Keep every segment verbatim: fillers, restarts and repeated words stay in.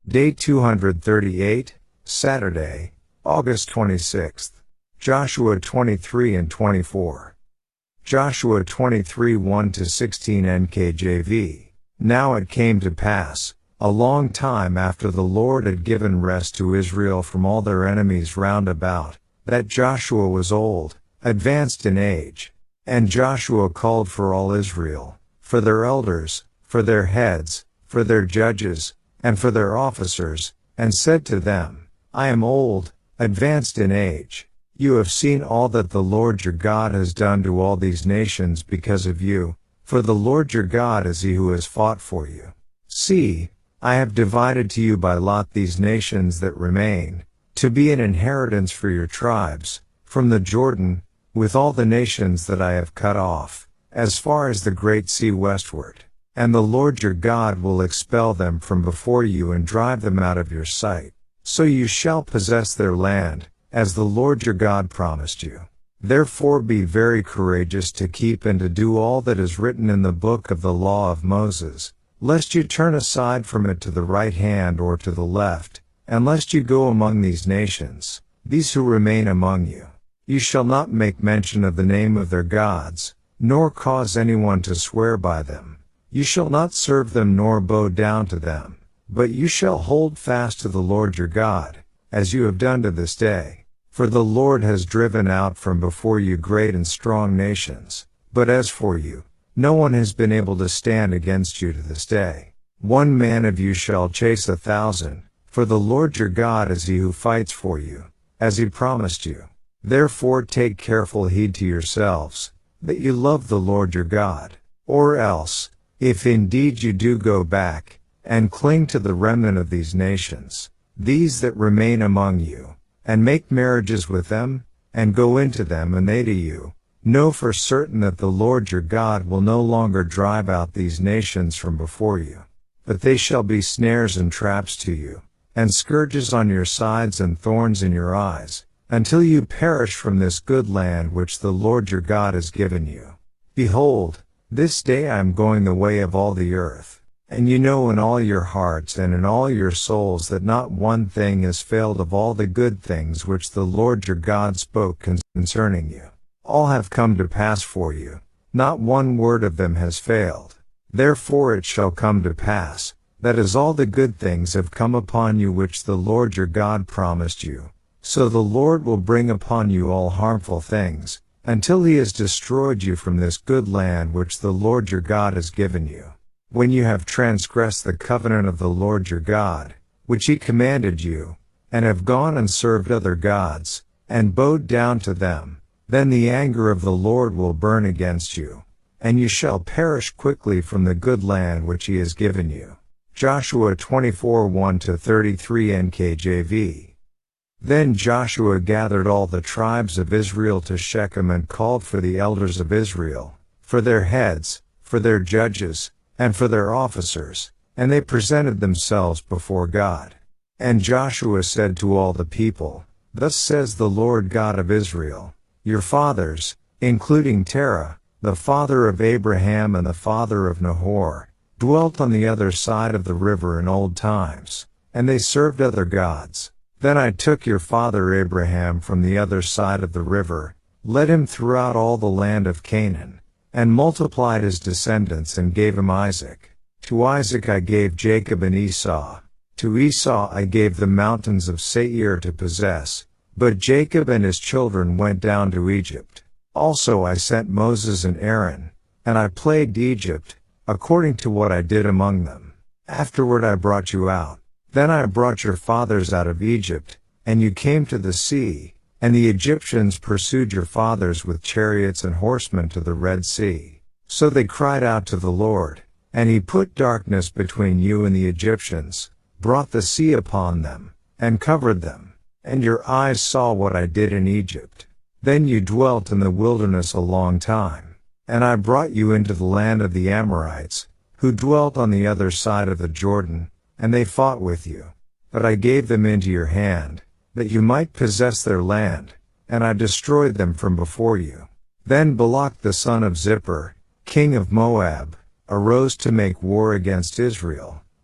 Day two hundred thirty-eight, Saturday, August twenty-sixth. Joshua twenty-three and twenty-four. Joshua twenty-three one to sixteen N K J V. Now it came to pass, a long time after the Lord had given rest to Israel from all their enemies round about, that Joshua was old, advanced in age. And Joshua called for all Israel, for their elders, for their heads, for their judges, and for their officers, and said to them, I am old, advanced in age. You have seen all that the Lord your God has done to all these nations because of you, for the Lord your God is he who has fought for you. See, I have divided to you by lot these nations that remain, to be an inheritance for your tribes, from the Jordan, with all the nations that I have cut off, as far as the great sea westward. And the Lord your God will expel them from before you and drive them out of your sight. So you shall possess their land, as the Lord your God promised you. Therefore be very courageous to keep and to do all that is written in the book of the law of Moses, lest you turn aside from it to the right hand or to the left, and lest you go among these nations, these who remain among you. You shall not make mention of the name of their gods, nor cause anyone to swear by them. You shall not serve them nor bow down to them, but you shall hold fast to the Lord your God, as you have done to this day. For the Lord has driven out from before you great and strong nations, but as for you, no one has been able to stand against you to this day. One man of you shall chase a thousand, for the Lord your God is he who fights for you, as he promised you. Therefore take careful heed to yourselves, that you love the Lord your God, or else, if indeed you do go back, and cling to the remnant of these nations, these that remain among you, and make marriages with them, and go into them and they to you, know for certain that the Lord your God will no longer drive out these nations from before you, but they shall be snares and traps to you, and scourges on your sides and thorns in your eyes, until you perish from this good land which the Lord your God has given you. Behold, this day I am going the way of all the earth, and you know in all your hearts and in all your souls that not one thing has failed of all the good things which the Lord your God spoke concerning you. All have come to pass for you, not one word of them has failed. Therefore it shall come to pass, that as all the good things have come upon you which the Lord your God promised you, so the Lord will bring upon you all harmful things, until he has destroyed you from this good land which the Lord your God has given you. When you have transgressed the covenant of the Lord your God, which he commanded you, and have gone and served other gods, and bowed down to them, then the anger of the Lord will burn against you, and you shall perish quickly from the good land which he has given you. Joshua twenty-four one to thirty-three N K J V. Then Joshua gathered all the tribes of Israel to Shechem and called for the elders of Israel, for their heads, for their judges, and for their officers, and they presented themselves before God. And Joshua said to all the people, Thus says the Lord God of Israel, your fathers, including Terah, the father of Abraham and the father of Nahor, dwelt on the other side of the river in old times, and they served other gods. Then I took your father Abraham from the other side of the river, led him throughout all the land of Canaan, and multiplied his descendants and gave him Isaac. To Isaac I gave Jacob and Esau. To Esau I gave the mountains of Seir to possess, but Jacob and his children went down to Egypt. Also I sent Moses and Aaron, and I plagued Egypt, according to what I did among them. Afterward I brought you out. Then I brought your fathers out of Egypt, and you came to the sea, and the Egyptians pursued your fathers with chariots and horsemen to the Red Sea. So they cried out to the Lord, and he put darkness between you and the Egyptians, brought the sea upon them, and covered them. And your eyes saw what I did in Egypt. Then you dwelt in the wilderness a long time, and I brought you into the land of the Amorites, who dwelt on the other side of the Jordan, and they fought with you. But I gave them into your hand, that you might possess their land, and I destroyed them from before you. Then Balak the son of Zippor, king of Moab, arose to make war against Israel,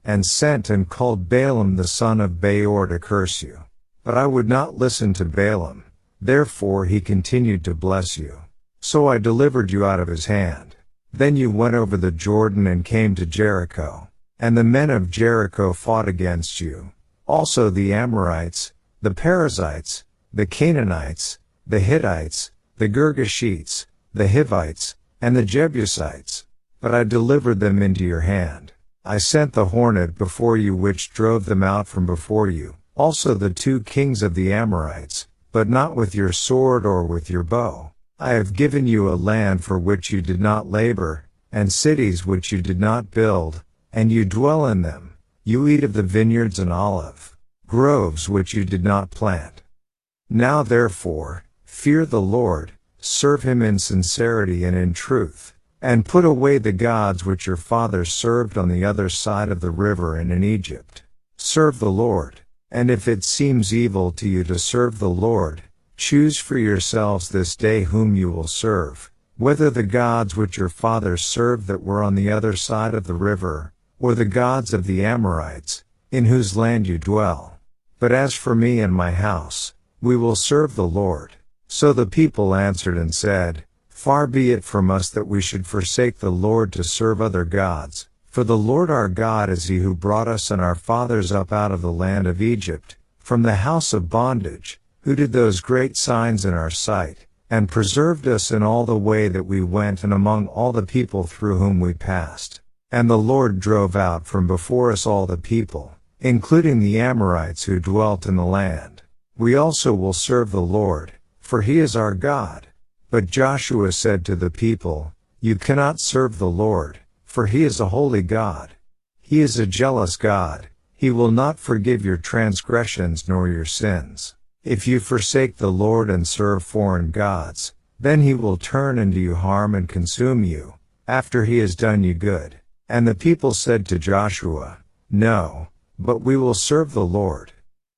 and sent and called Balaam the son of Beor to curse you. But I would not listen to Balaam, therefore he continued to bless you. So I delivered you out of his hand. Then you went over the Jordan and came to Jericho. And the men of Jericho fought against you. Also the Amorites, the Perizzites, the Canaanites, the Hittites, the Girgashites, the Hivites, and the Jebusites. But I delivered them into your hand. I sent the hornet before you which drove them out from before you, also the two kings of the Amorites, but not with your sword or with your bow. I have given you a land for which you did not labor, and cities which you did not build, and you dwell in them. You eat of the vineyards and olive groves which you did not plant. Now therefore, fear the Lord, serve him in sincerity and in truth, and put away the gods which your fathers served on the other side of the river and in Egypt. Serve the Lord. And if it seems evil to you to serve the Lord, choose for yourselves this day whom you will serve, whether the gods which your fathers served that were on the other side of the river, or the gods of the Amorites, in whose land you dwell. But as for me and my house, we will serve the Lord. So the people answered and said, Far be it from us that we should forsake the Lord to serve other gods, for the Lord our God is he who brought us and our fathers up out of the land of Egypt, from the house of bondage, who did those great signs in our sight, and preserved us in all the way that we went and among all the people through whom we passed. And the Lord drove out from before us all the people, including the Amorites who dwelt in the land. We also will serve the Lord, for he is our God. But Joshua said to the people, You cannot serve the Lord, for he is a holy God. He is a jealous God. He will not forgive your transgressions nor your sins. If you forsake the Lord and serve foreign gods, then he will turn and do you harm and consume you, after he has done you good. And the people said to Joshua, No, but we will serve the Lord.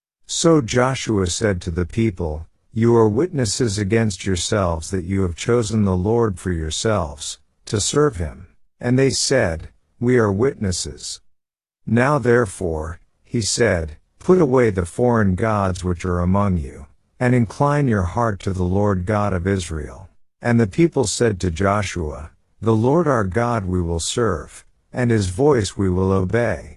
So Joshua said to the people, You are witnesses against yourselves that you have chosen the Lord for yourselves, to serve him. And they said, We are witnesses. Now therefore, he said, Put away the foreign gods which are among you, and incline your heart to the Lord God of Israel. And the people said to Joshua, The Lord our God we will serve, and his voice we will obey.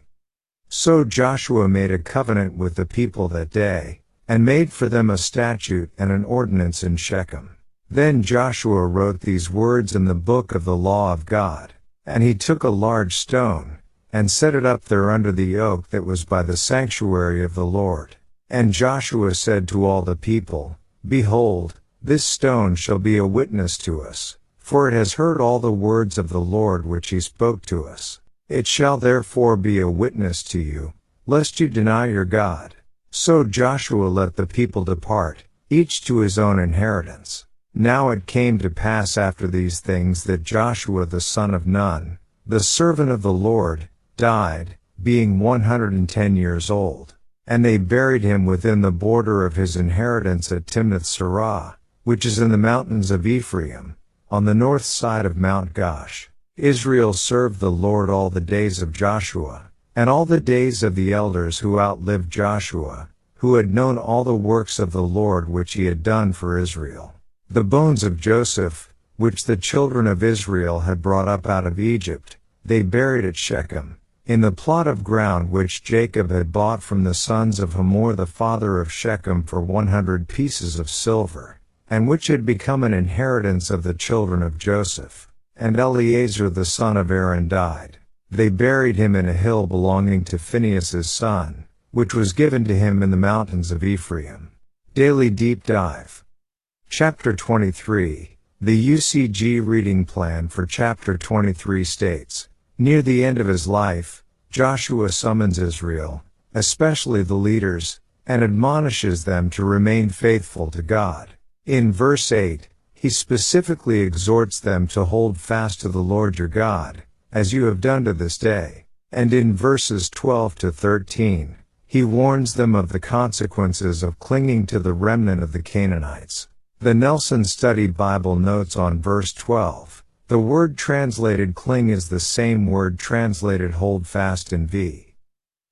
So Joshua made a covenant with the people that day, and made for them a statute and an ordinance in Shechem. Then Joshua wrote these words in the book of the law of God, and he took a large stone, and set it up there under the oak that was by the sanctuary of the Lord. And Joshua said to all the people, Behold, this stone shall be a witness to us, for it has heard all the words of the Lord which he spoke to us. It shall therefore be a witness to you, lest you deny your God. So Joshua let the people depart, each to his own inheritance. Now it came to pass after these things that Joshua the son of Nun, the servant of the Lord, died, being one hundred and ten years old. And they buried him within the border of his inheritance at Timnath-Serah, which is in the mountains of Ephraim, on the north side of Mount Gosh. Israel served the Lord all the days of Joshua, and all the days of the elders who outlived Joshua, who had known all the works of the Lord which he had done for Israel. The bones of Joseph, which the children of Israel had brought up out of Egypt, they buried at Shechem, in the plot of ground which Jacob had bought from the sons of Hamor the father of Shechem for one hundred pieces of silver, and which had become an inheritance of the children of Joseph. And Eleazar the son of Aaron died. They buried him in a hill belonging to Phinehas's son, which was given to him in the mountains of Ephraim. Daily Deep Dive. Chapter twenty-three. The U C G reading plan for Chapter twenty-three states, Near the end of his life, Joshua summons Israel, especially the leaders, and admonishes them to remain faithful to God. In verse eight, he specifically exhorts them to hold fast to the Lord your God, as you have done to this day. And in verses twelve to thirteen, he warns them of the consequences of clinging to the remnant of the Canaanites. The Nelson Study Bible notes on verse twelve, the word translated cling is the same word translated hold fast in V.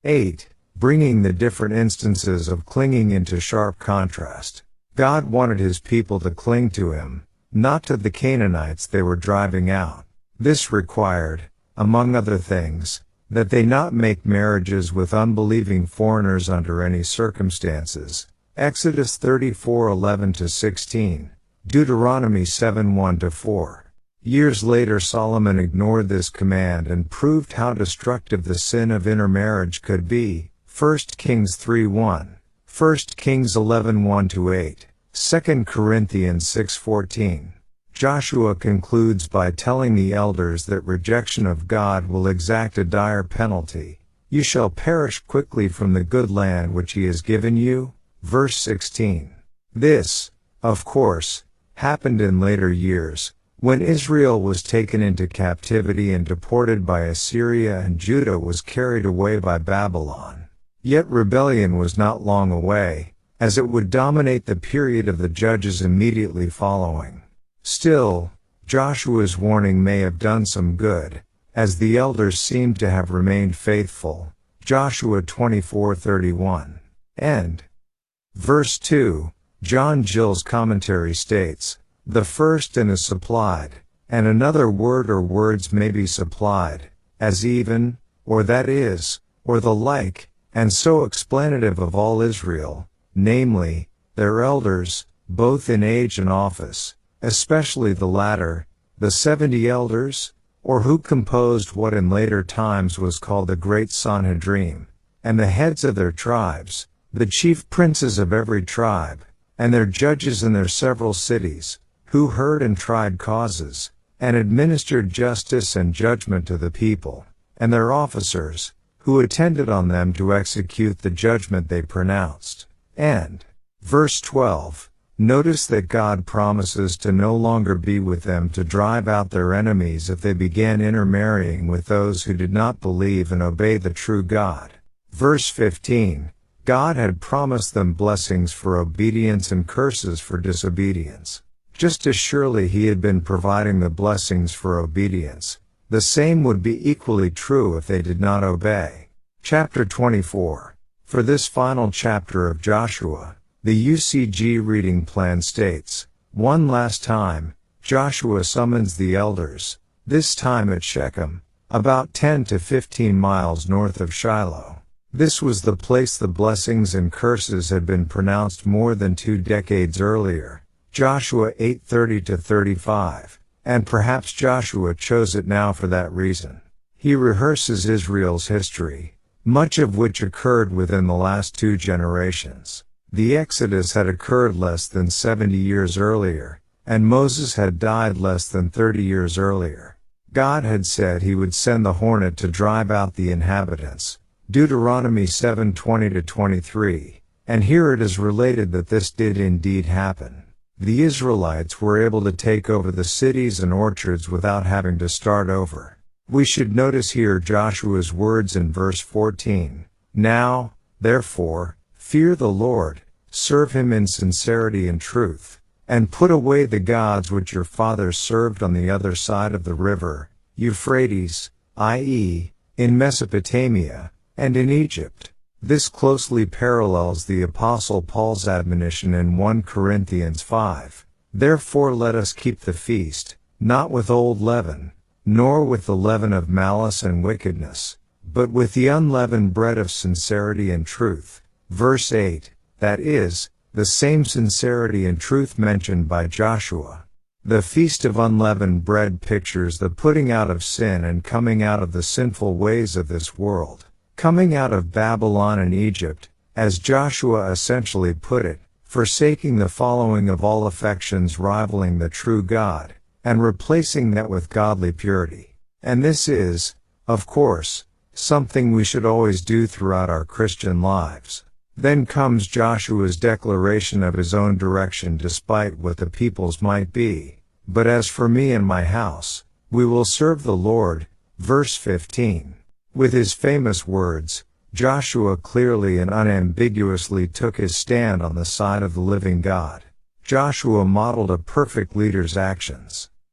eight. Bringing the different instances of clinging into sharp contrast. God wanted his people to cling to him, not to the Canaanites they were driving out. This required, among other things, that they not make marriages with unbelieving foreigners under any circumstances. Exodus thirty-four eleven to sixteen, Deuteronomy seven one to four. Years later Solomon ignored this command and proved how destructive the sin of intermarriage could be. First Kings three one, First Kings eleven one to eight, Second Corinthians six fourteen. Joshua concludes by telling the elders that rejection of God will exact a dire penalty. You shall perish quickly from the good land which he has given you. Verse sixteen. This, of course, happened in later years, when Israel was taken into captivity and deported by Assyria and Judah was carried away by Babylon. Yet rebellion was not long away, as it would dominate the period of the judges immediately following. Still, Joshua's warning may have done some good, as the elders seemed to have remained faithful. Joshua twenty-four thirty-one. End. Verse two, John Gill's commentary states, the first and is supplied, and another word or words may be supplied, as even, or that is, or the like, and so explanative of all Israel, namely, their elders, both in age and office, especially the latter, the seventy elders, or who composed what in later times was called the Great Sanhedrin, and the heads of their tribes, the chief princes of every tribe, and their judges in their several cities, who heard and tried causes, and administered justice and judgment to the people, and their officers, who attended on them to execute the judgment they pronounced. And, verse twelve, notice that God promises to no longer be with them to drive out their enemies if they began intermarrying with those who did not believe and obey the true God. Verse fifteen, God had promised them blessings for obedience and curses for disobedience. Just as surely he had been providing the blessings for obedience, the same would be equally true if they did not obey. Chapter twenty-four. For this final chapter of Joshua, the U C G reading plan states, one last time, Joshua summons the elders, this time at Shechem, about ten to fifteen miles north of Shiloh. This was the place the blessings and curses had been pronounced more than two decades earlier, Joshua eight thirty to thirty-five, and perhaps Joshua chose it now for that reason. He rehearses Israel's history, much of which occurred within the last two generations. The Exodus had occurred less than seventy years earlier, and Moses had died less than thirty years earlier. God had said he would send the hornet to drive out the inhabitants, Deuteronomy seven twenty to twenty-three, and here it is related that this did indeed happen. The Israelites were able to take over the cities and orchards without having to start over. We should notice here Joshua's words in verse fourteen, now, therefore, fear the Lord, serve him in sincerity and truth, and put away the gods which your fathers served on the other side of the river, Euphrates, that is, in Mesopotamia, and in Egypt. This closely parallels the Apostle Paul's admonition in First Corinthians five. Therefore let us keep the feast, not with old leaven, nor with the leaven of malice and wickedness, but with the unleavened bread of sincerity and truth. Verse eight, that is, the same sincerity and truth mentioned by Joshua. The Feast of Unleavened Bread pictures the putting out of sin and coming out of the sinful ways of this world. Coming out of Babylon and Egypt, as Joshua essentially put it, forsaking the following of all affections rivaling the true God, and replacing that with godly purity. And this is, of course, something we should always do throughout our Christian lives. Then comes Joshua's declaration of his own direction despite what the peoples might be. But as for me and my house, we will serve the Lord. Verse fifteen. With his famous words, Joshua clearly and unambiguously took his stand on the side of the living God. Joshua modeled a perfect leader's actions.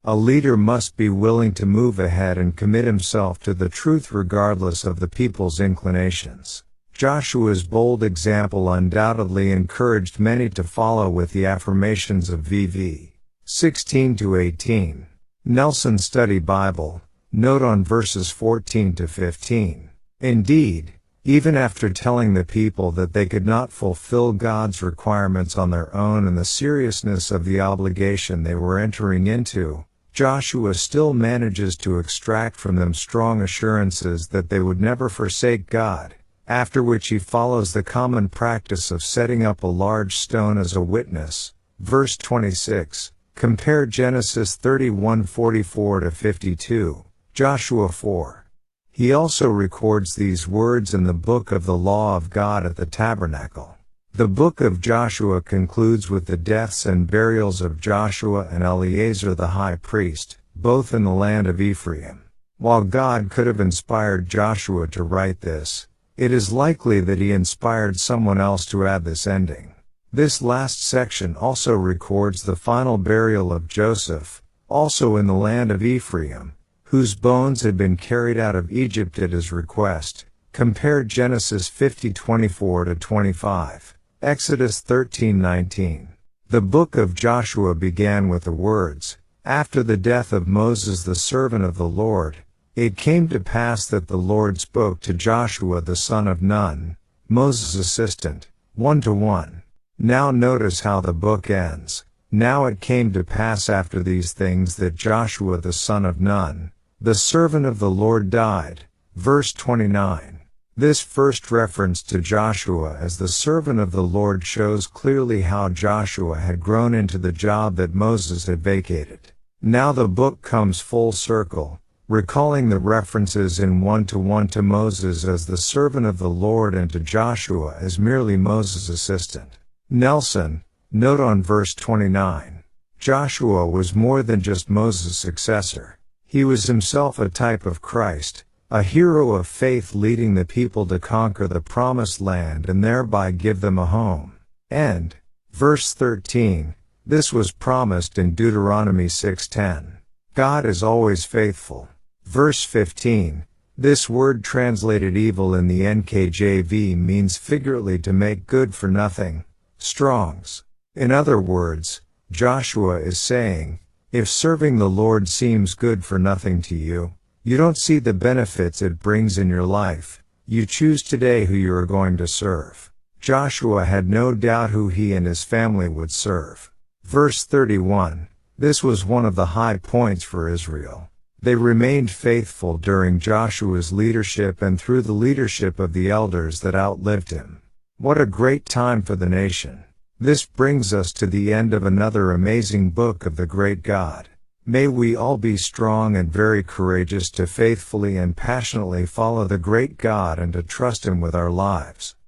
A leader must be willing to move ahead and commit himself to the truth regardless of the people's inclinations. Joshua's bold example undoubtedly encouraged many to follow with the affirmations of V V sixteen to eighteen. Nelson Study Bible, note on verses fourteen to fifteen. Indeed, even after telling the people that they could not fulfill God's requirements on their own and the seriousness of the obligation they were entering into, Joshua still manages to extract from them strong assurances that they would never forsake God, after which he follows the common practice of setting up a large stone as a witness. Verse twenty-six, compare Genesis thirty-one forty-four to fifty-two, Joshua four. He also records these words in the book of the law of God at the tabernacle. The book of Joshua concludes with the deaths and burials of Joshua and Eleazar the high priest, both in the land of Ephraim. While God could have inspired Joshua to write this, it is likely that he inspired someone else to add this ending. This last section also records the final burial of Joseph, also in the land of Ephraim, whose bones had been carried out of Egypt at his request. Compare Genesis fifty twenty-four to twenty-five, Exodus thirteen nineteen. The book of Joshua began with the words, "After the death of Moses the servant of the Lord, it came to pass that the Lord spoke to Joshua the son of Nun, Moses' assistant, one to one." Now notice how the book ends. Now it came to pass after these things that Joshua the son of Nun, the servant of the Lord died. Verse twenty-nine. This first reference to Joshua as the servant of the Lord shows clearly how Joshua had grown into the job that Moses had vacated. Now the book comes full circle, recalling the references in one to one to Moses as the servant of the Lord and to Joshua as merely Moses' assistant. Nelson, note on verse twenty-nine. Joshua was more than just Moses' successor. He was himself a type of Christ, a hero of faith leading the people to conquer the promised land and thereby give them a home. And, verse thirteen, this was promised in Deuteronomy six ten. God is always faithful. Verse fifteen, this word translated evil in the N K J V means figuratively to make good for nothing, Strong's. In other words, Joshua is saying, if serving the Lord seems good for nothing to you, you don't see the benefits it brings in your life, you choose today who you are going to serve. Joshua had no doubt who he and his family would serve. Verse thirty-one, this was one of the high points for Israel. They remained faithful during Joshua's leadership and through the leadership of the elders that outlived him. What a great time for the nation. This brings us to the end of another amazing book of the great God. May we all be strong and very courageous to faithfully and passionately follow the great God and to trust Him with our lives.